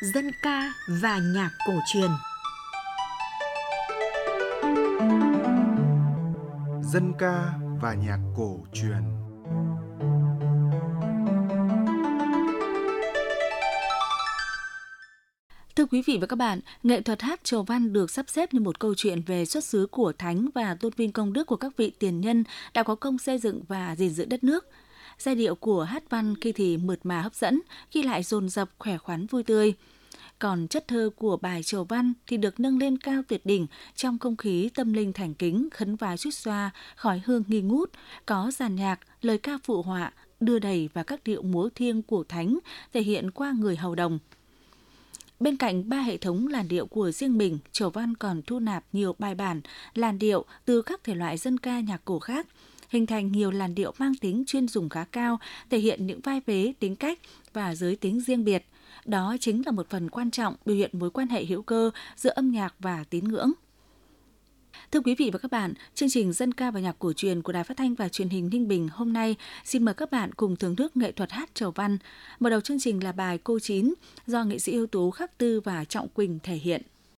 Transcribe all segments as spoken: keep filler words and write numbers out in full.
dân ca và nhạc cổ truyền. Dân ca và nhạc cổ truyền. Thưa quý vị và các bạn, nghệ thuật hát chầu văn được sắp xếp như một câu chuyện về xuất xứ của thánh và tôn vinh công đức của các vị tiền nhân đã có công xây dựng và gìn giữ đất nước. Giai điệu của hát văn khi thì mượt mà hấp dẫn, khi lại dồn dập khỏe khoắn vui tươi. Còn chất thơ của bài chầu văn thì được nâng lên cao tuyệt đỉnh trong không khí tâm linh thành kính, khấn vái suýt xoa, khói hương nghi ngút, có dàn nhạc, lời ca phụ họa, đưa đẩy và các điệu múa thiêng của thánh thể hiện qua người hầu đồng. Bên cạnh ba hệ thống làn điệu của riêng mình, chầu văn còn thu nạp nhiều bài bản, làn điệu từ các thể loại dân ca nhạc cổ khác, hình thành nhiều làn điệu mang tính chuyên dùng khá cao, thể hiện những vai vế, tính cách và giới tính riêng biệt. Đó chính là một phần quan trọng biểu hiện mối quan hệ hữu cơ giữa âm nhạc và tín ngưỡng. Thưa quý vị và các bạn, chương trình Dân ca và nhạc cổ truyền của Đài Phát thanh và Truyền hình Ninh Bình hôm nay xin mời các bạn cùng thưởng thức nghệ thuật hát chầu văn. Mở đầu chương trình là bài Cô Chín do nghệ sĩ ưu tú Khắc Tư và Trọng Quỳnh thể hiện.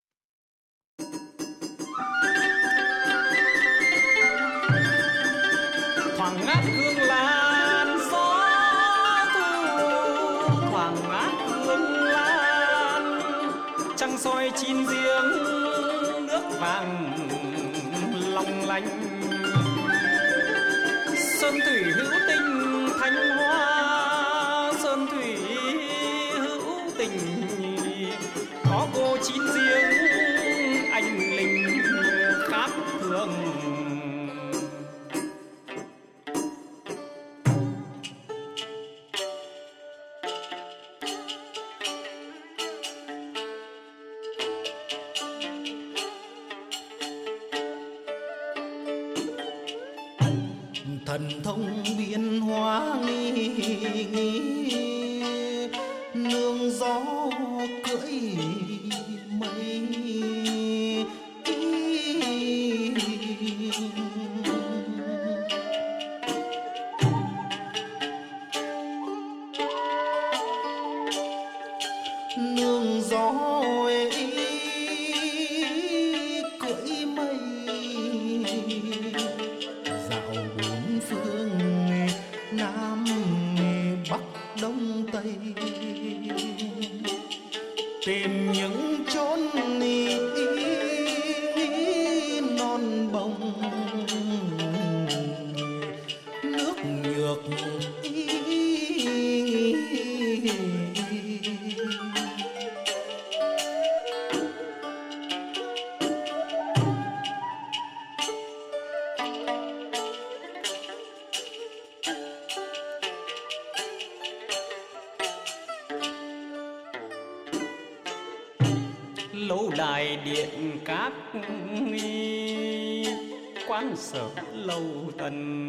Thoảng ngát hương lan gió thu, thoảng ngát hương lan trăng soi chín giếng nước vàng long lanh. Sơn thủy hữu tình thanh hoa, sơn thủy hữu tình có cô chín giếng anh linh khác thường. Thần thông biến hóa nghi, nghi nương gió cưỡi mây, nương gió ấy cưỡi mây, dạo bốn phương Nam Bắc Đông Tây, tìm những chốn non bồng nước nhược. Lâu đài điện các quán sở lâu tần,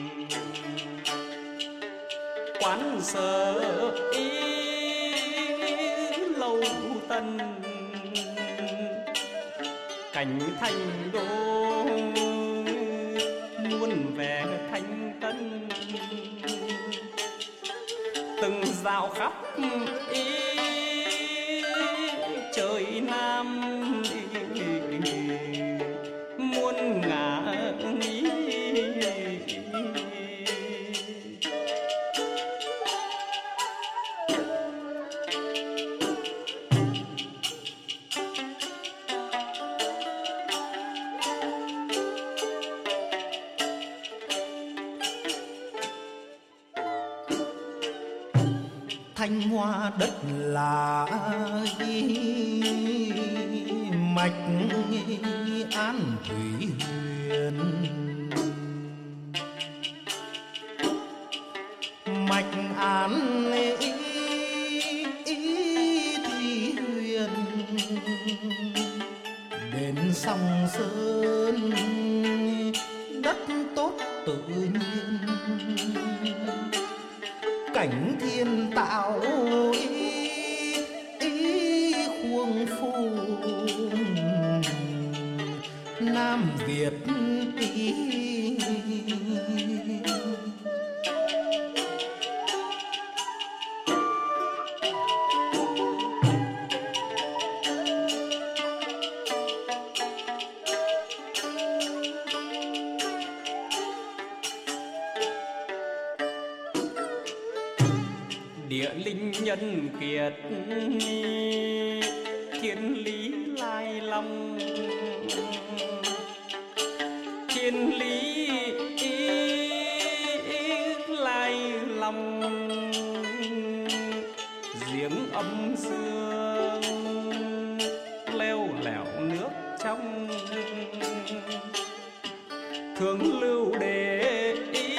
quán sở ý lâu tần, cảnh thành đô muôn vẻ thanh tân, từng dạo khắp ý trời Nam muôn ngả ý. Thanh hoa đất là mạch An Thủy Huyền, mạch An Thủy Huyền, đến sông Sơn đất tốt tự nhiên, cảnh thiên tạo ý, ý khuông phu Nam Việt ý. địa linh nhân kiệt, thiên lý lai long, thiên lý lai long, giếng âm dương leo lẻo nước trong, thường lưu để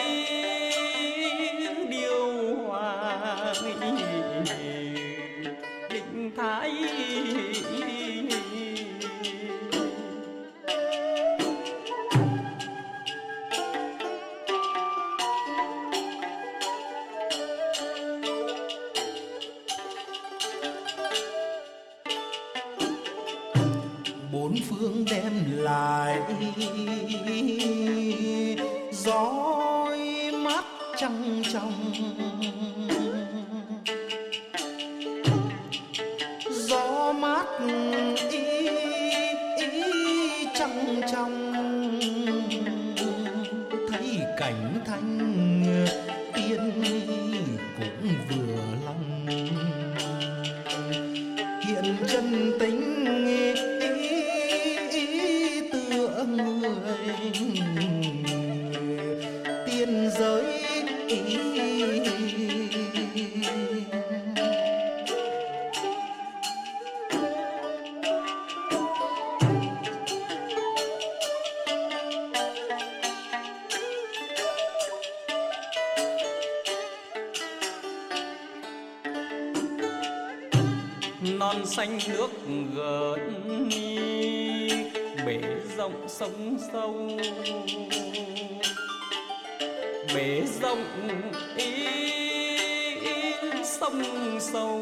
điều hòa định thái. bốn phương đem lại dõi mắt trăng trong, gió mát ý, ý trăng trong, thấy cảnh thanh tiên cũng vừa lòng, hiện chân tính tựa người tiên giới. Non xanh nước gợn, bể rộng sông sâu, bể rộng ý sông sâu,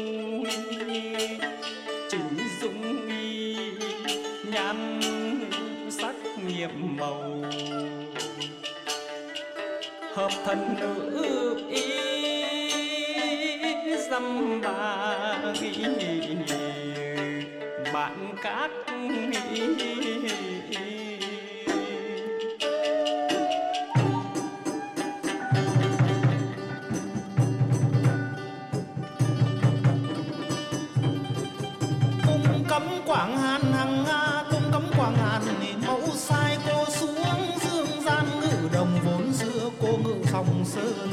chữ dung y nhan sắc nhiệm màu, hợp thần nữ ý dăm ba bạn các cung cấm Quảng Hàn hằng Nga, cung cấm Quảng Hàn mẫu sai cô xuống dương gian, ngự đồng vốn xưa cô ngự phòng sơn.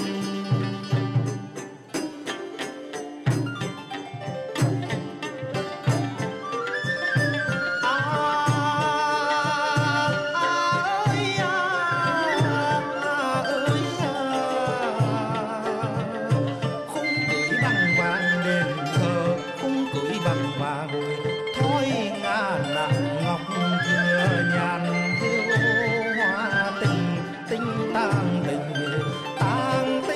Tang tình tang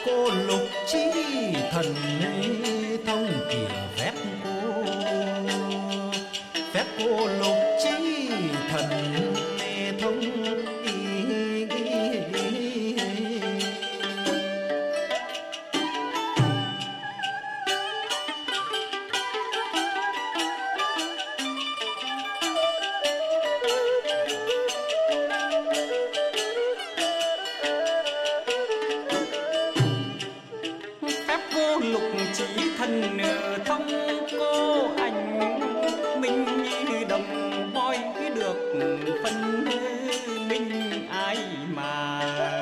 cô lục trí thần thông kiểu phép cô, phép cô lục trí thần thông lục chỉ thần thông cô anh minh như đồng bói được phân minh ai mà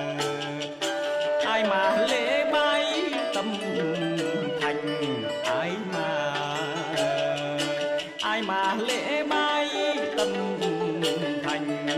ai mà lễ bái tâm thành ai mà ai mà lễ bái tâm thành.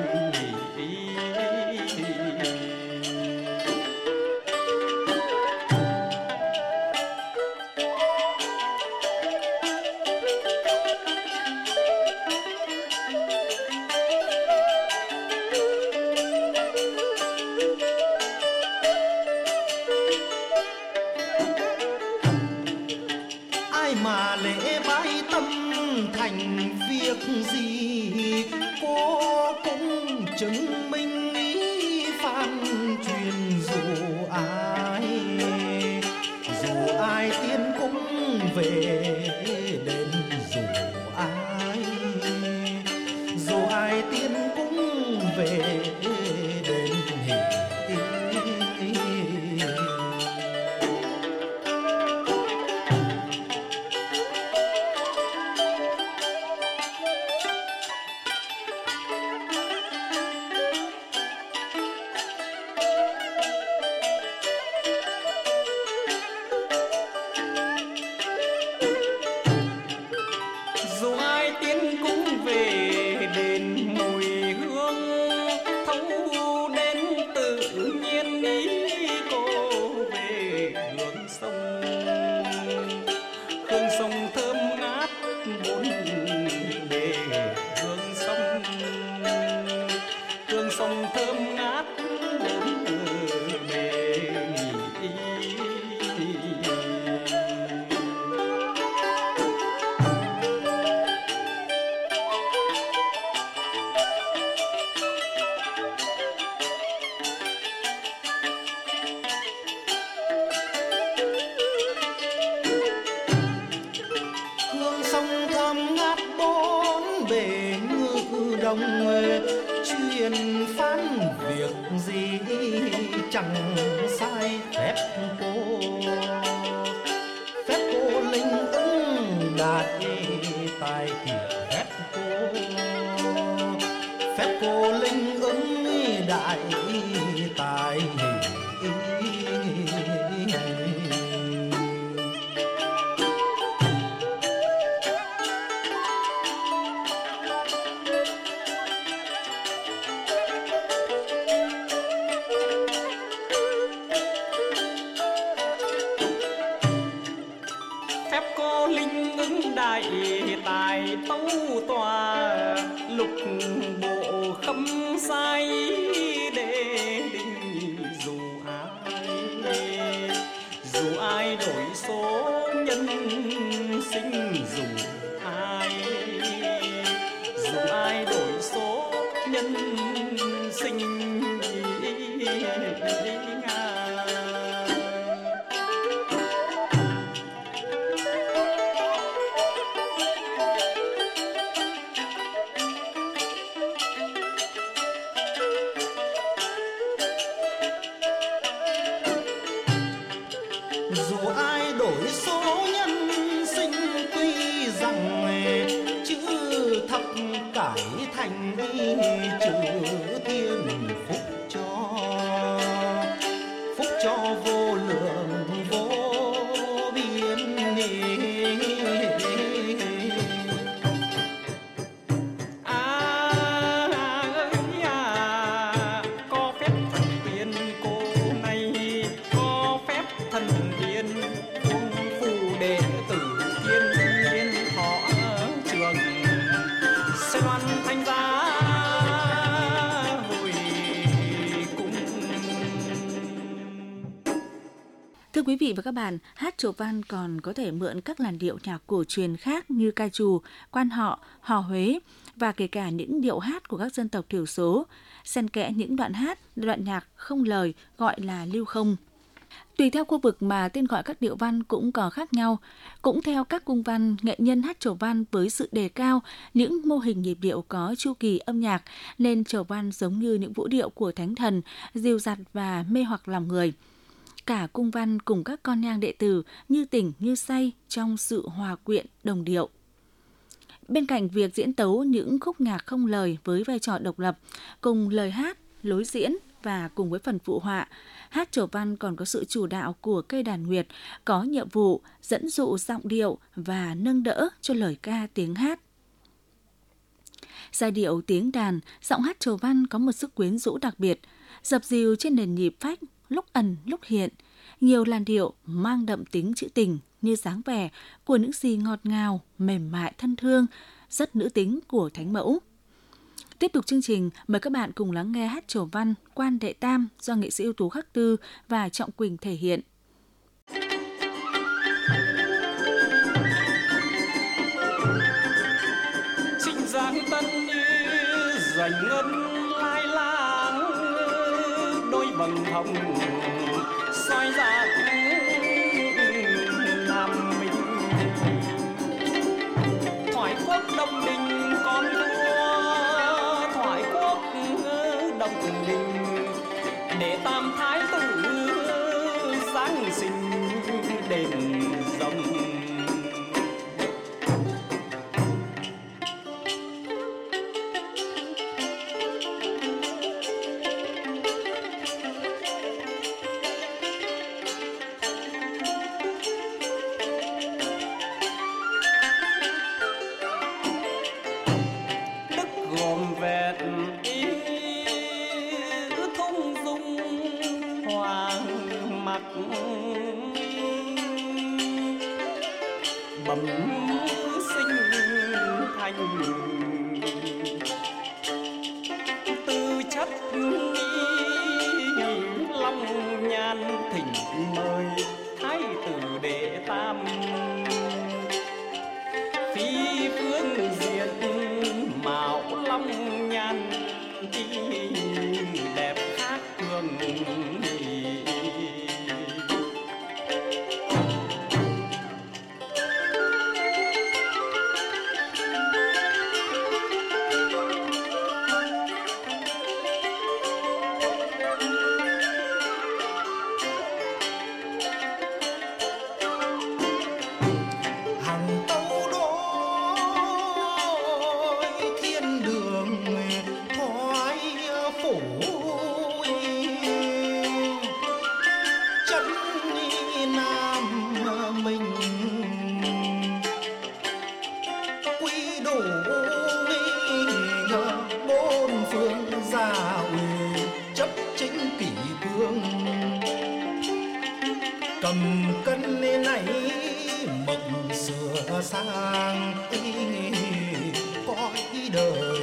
Mà lễ bái tâm thành việc gì cô cũng chứng minh ý phan truyền. Dù ai dù ai tiên cũng về đền, dù ai dù ai tiên cũng về đền. Dù ai tiến cũng về đền, mùi hương thấu đến tự nhiên ý cô về hương sông. Hương sông thơm ngát bốn bề hương sông, hương sông thơm ngát bốn bề. Đồng truyền phán việc gì chẳng sai phép cô, phép cô linh ứng đại tài kiểu phép cô, phép cô linh ứng đại tài. Đại tài tấu tòa lục bộ khâm sai để định. Dù ai dù ai đổi số nhân sinh, dù ai dù ai đổi số nhân sinh. Dù ai đổi số nhân sinh, tuy rằng chữ thập cải thành chữ thiên phúc cho, phúc cho vô lượng vô biên. À ơi à, có phép thần tiên cô này, có phép thần tiên quân phù đệ tử thiên nhiên thọ trường, sẽ đoan thanh giá hồi cung. Thưa quý vị và các bạn, hát chầu văn còn có thể mượn các làn điệu nhạc cổ truyền khác như ca trù, quan họ, hò Huế và kể cả những điệu hát của các dân tộc thiểu số, xen kẽ những đoạn hát, đoạn nhạc không lời gọi là lưu không. Tùy theo khu vực mà tên gọi các điệu văn cũng có khác nhau. Cũng theo các cung văn, nghệ nhân hát chầu văn với sự đề cao những mô hình nhịp điệu có chu kỳ âm nhạc, nên chầu văn giống như những vũ điệu của thánh thần, dìu dặt và mê hoặc lòng người. Cả cung văn cùng các con nhang đệ tử như tỉnh như say trong sự hòa quyện đồng điệu. Bên cạnh việc diễn tấu những khúc nhạc không lời với vai trò độc lập, cùng lời hát, lối diễn và cùng với phần phụ họa, hát chầu văn còn có sự chủ đạo của cây đàn nguyệt, có nhiệm vụ dẫn dụ giọng điệu và nâng đỡ cho lời ca tiếng hát. Giai điệu tiếng đàn, giọng hát chầu văn có một sức quyến rũ đặc biệt, dập dìu trên nền nhịp phách, lúc ẩn lúc hiện. Nhiều làn điệu mang đậm tính trữ tình như dáng vẻ của những gì ngọt ngào, mềm mại thân thương, rất nữ tính của thánh mẫu. Tiếp tục chương trình, mời các bạn cùng lắng nghe hát chầu văn Quan Đệ Tam do nghệ sĩ ưu tú Khắc Tư và Trọng Quỳnh thể hiện. Sinh giang tân dành ngân lai lang, đôi vầng hồng soi ra Nam Minh. Thoại quốc Đông Đình con vua, thoại quốc Đông Đình để Tam Thái tử giáng sinh đền rồng. Bẩm sinh thành tư chất long nhan, thỉnh mời thái tử Đệ Tam phi phương diện mạo long nhan đẹp khác thường. Cầm cân này mộng sửa sang cõi đời.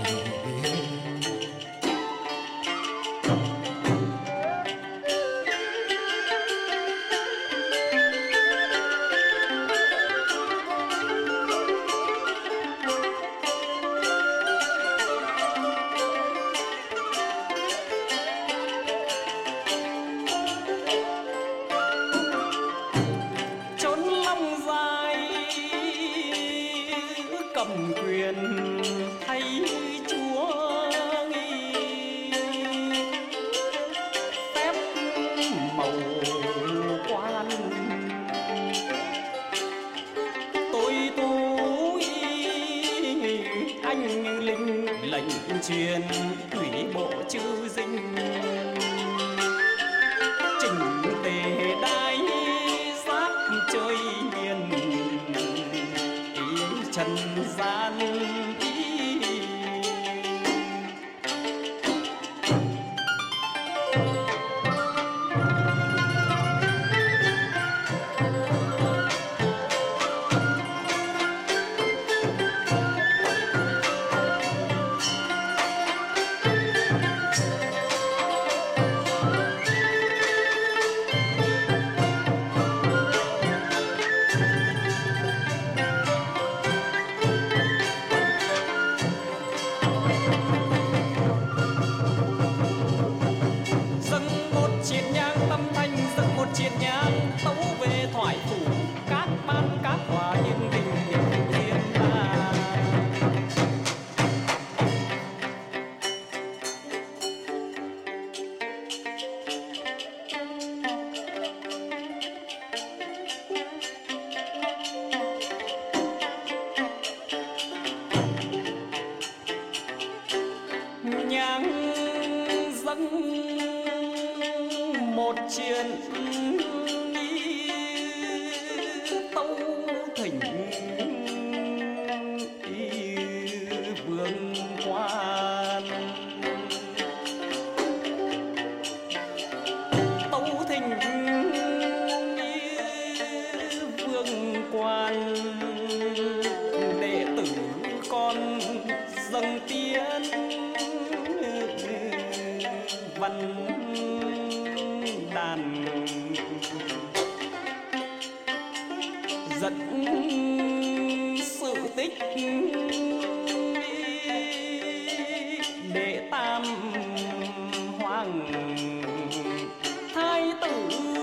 Cầm quyền thay chúa nghi, phép màu quan tôi tú anh linh lệnh truyền thủy bộ chư dinh, chỉnh tề đai giáp chơi miền trần gian. chuyện Tâu Thỉnh Vương Quan. Tâu Thỉnh Vương Quan, đệ tử con dâng tiến văn đàn, dẫn sự tích đệ tam hoàng thái tử.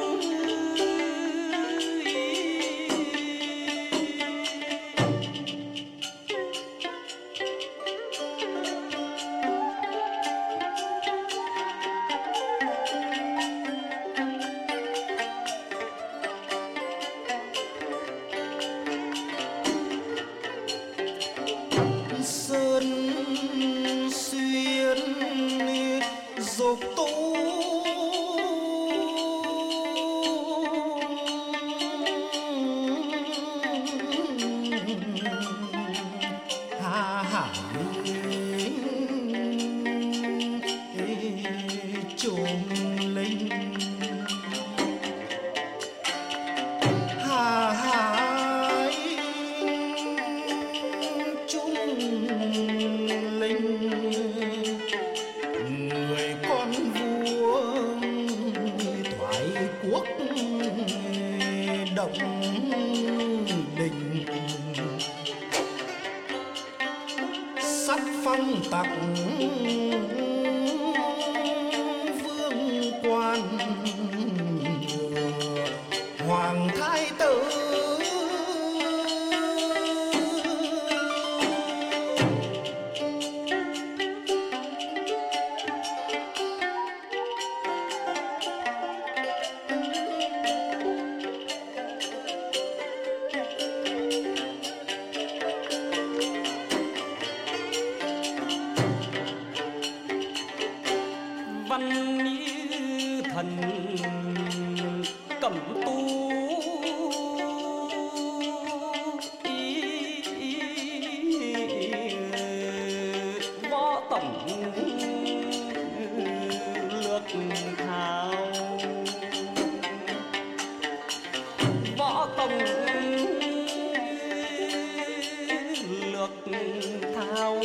Sơn xuyên dục tu hà hải trùng linh hà hải trung linh, người con vua thoái quốc động đình, sắc phong tặng vương quan hoàng thái tử. Văn như thần cẩm tu võ tổng lược thao, võ tổng lược thao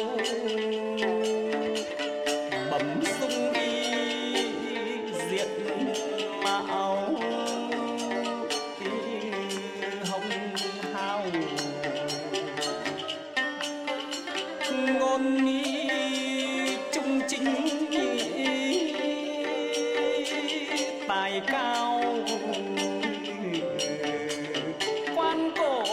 bẩm sung diện mạo hồng hào, ngôn ngữ trung chính tài cao, quan cổ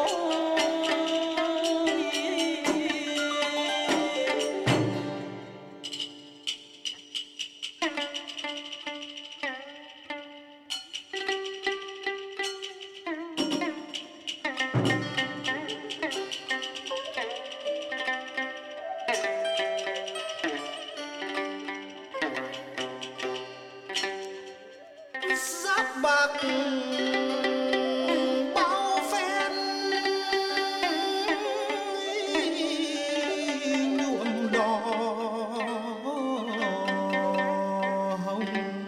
giáp bạc bao phen nhuộm đỏ hồng,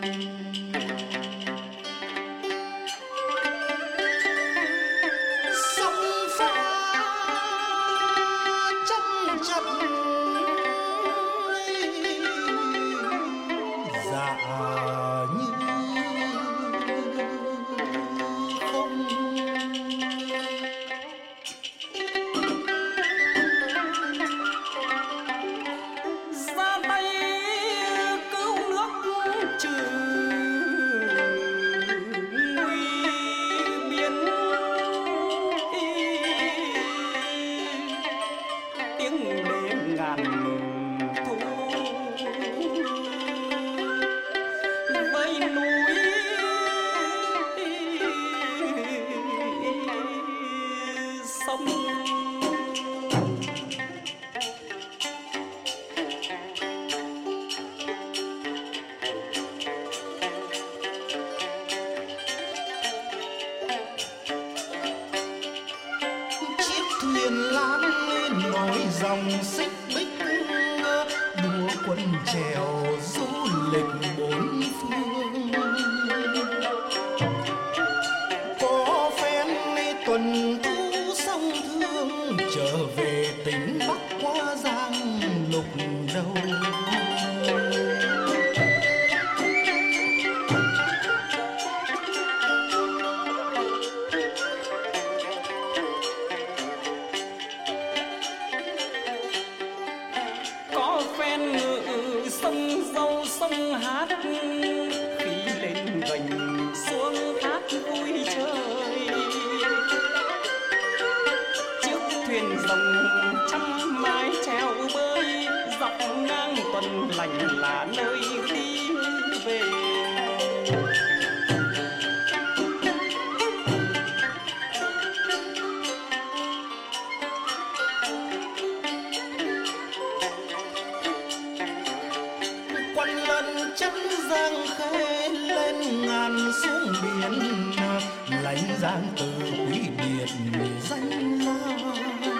sông pha trăm trận dạ như Tiền Lan nối dòng xích bích, đua quân chèo du lịch bốn phương. Có phen tuần thu sông Thương, trở về tỉnh Bắc qua Giang lục đầu. Sông hát khi lên gành xuống hát vui chơi, chiếc thuyền rồng trăm mái chèo bơi, dọc ngang tuần lành là nơi đi về. Giang khê lên ngàn xuống biển, lãnh giang từ quý biệt danh la.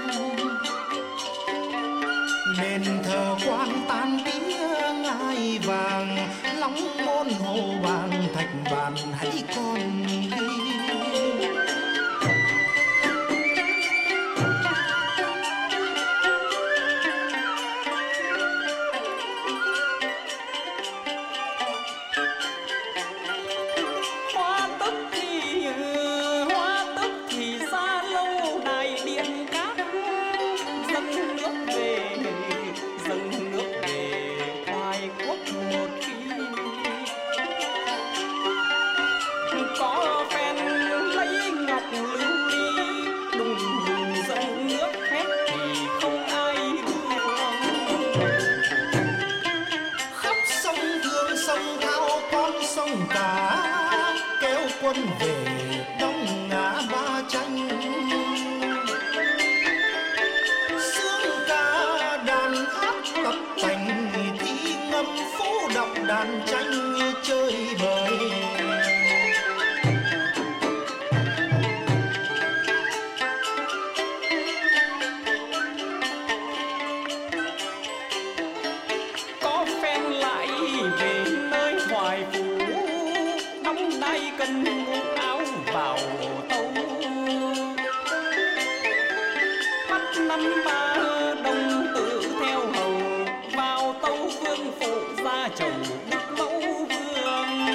Đền thờ quan tan tía ngai vàng, lóng môn hồ vàng thạch bàn hãy còn đi. Quân về đông ngã ba tranh, sướng ca đàn hát tập tành, thi ngâm phố đọc đàn tranh chơi bời. Có phen lại về nơi hoài phủ, đóng đai cân áo vào tâu, bắt năm ba đồng tử theo hầu, vào tâu vương phụ gia chầu đức mẫu vương.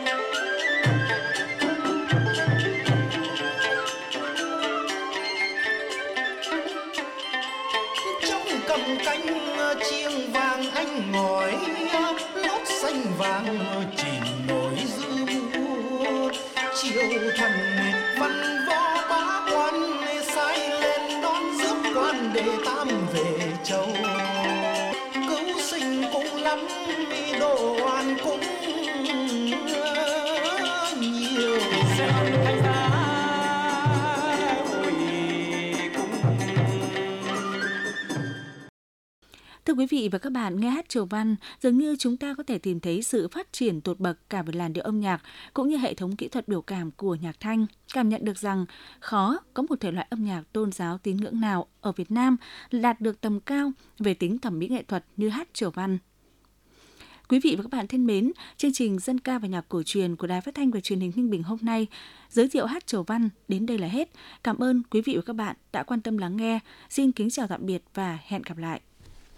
Trong cầm canh chiêng vàng anh ngói, lót xanh vàng chìm nổi dư mua. Chiều thần văn võ bá quan, sai lên đón rước quan để tam về châu. Cứu sinh cũng lắm, đồ ăn cũng nhiều. Thành ra hồi cung. Thưa quý vị và các bạn, nghe hát chầu văn, dường như chúng ta có thể tìm thấy sự phát triển tột bậc cả về làn điệu âm nhạc cũng như hệ thống kỹ thuật biểu cảm của nhạc thanh. Cảm nhận được rằng khó có một thể loại âm nhạc tôn giáo tín ngưỡng nào ở Việt Nam đạt được tầm cao về tính thẩm mỹ nghệ thuật như hát chầu văn. Quý vị và các bạn thân mến, chương trình Dân ca và nhạc cổ truyền của Đài Phát thanh và Truyền hình Ninh Bình hôm nay giới thiệu hát chầu văn đến đây là hết. Cảm ơn quý vị và các bạn đã quan tâm lắng nghe. Xin kính chào tạm biệt và hẹn gặp lại.